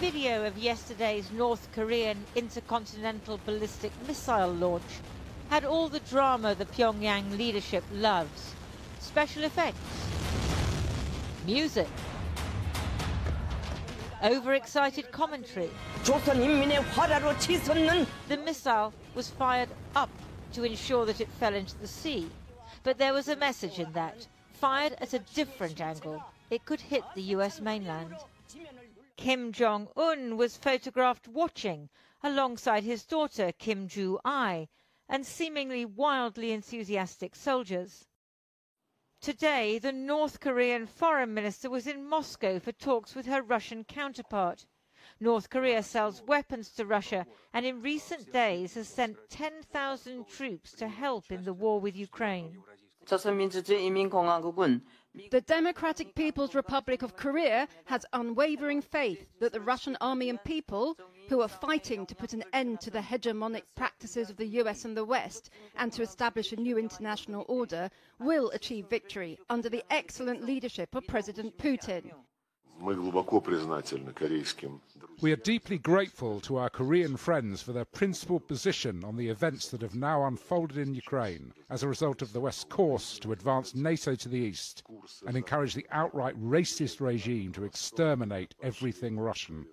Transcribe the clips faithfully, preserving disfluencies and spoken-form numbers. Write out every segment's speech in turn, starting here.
video of yesterday's North Korean intercontinental ballistic missile launch had all the drama the Pyongyang leadership loves. Special effects, music, overexcited commentary. The missile was fired up to ensure that it fell into the sea, but there was a message in that. Fired at a different angle, it could hit the U S mainland. Kim Jong-un was photographed watching alongside his daughter Kim Joo-ai and seemingly wildly enthusiastic soldiers. Today, the North Korean foreign minister was in Moscow for talks with her Russian counterpart. North Korea sells weapons to Russia and in recent days has sent ten thousand troops to help in the war with Ukraine. The Democratic People's Republic of Korea has unwavering faith that the Russian army and people, who are fighting to put an end to the hegemonic practices of the U S and the West and to establish a new international order, will achieve victory under the excellent leadership of President Putin. We are deeply grateful to our Korean friends for their principled position on the events that have now unfolded in Ukraine as a result of the West's course to advance NATO to the east and encourage the outright racist regime to exterminate everything Russian.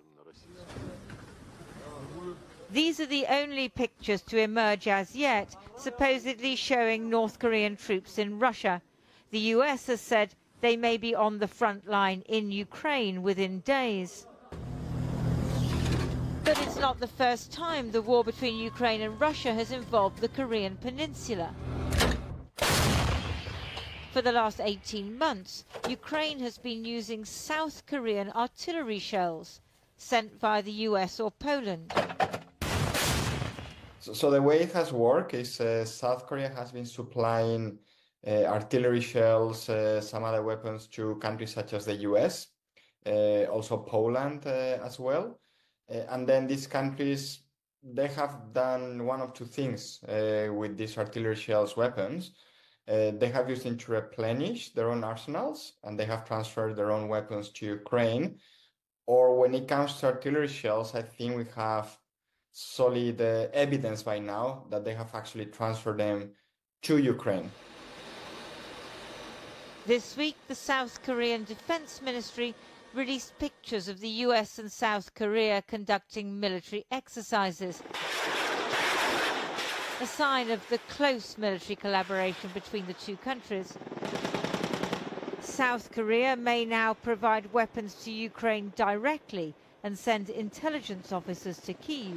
These are the only pictures to emerge as yet, supposedly showing North Korean troops in Russia. The U S has said they may be on the front line in Ukraine within days. But it's not the first time the war between Ukraine and Russia has involved the Korean peninsula. For the last eighteen months, Ukraine has been using South Korean artillery shells sent via the U S or Poland. So, so the way it has worked is uh, South Korea has been supplying uh, artillery shells, uh, some other weapons to countries such as the U S, uh, also Poland uh, as well. Uh, and then these countries, they have done one of two things uh, with these artillery shells weapons. Uh, they have used them to replenish their own arsenals, and they have transferred their own weapons to Ukraine. Or when it comes to artillery shells, I think we have solid uh, evidence by now that they have actually transferred them to Ukraine. This week, the South Korean Defense Ministry released pictures of the U S and South Korea conducting military exercises, a sign of the close military collaboration between the two countries. South Korea may now provide weapons to Ukraine directly and send intelligence officers to Kyiv.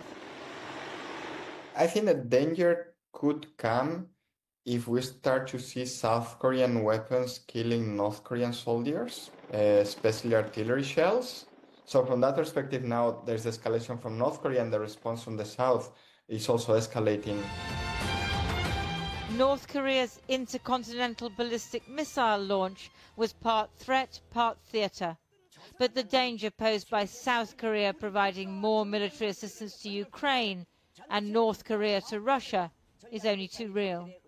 I think the danger could come if we start to see South Korean weapons killing North Korean soldiers, uh, especially artillery shells. So from that perspective now, there's escalation from North Korea, and the response from the South is also escalating. North Korea's intercontinental ballistic missile launch was part threat, part theatre. But the danger posed by South Korea providing more military assistance to Ukraine and North Korea to Russia is only too real.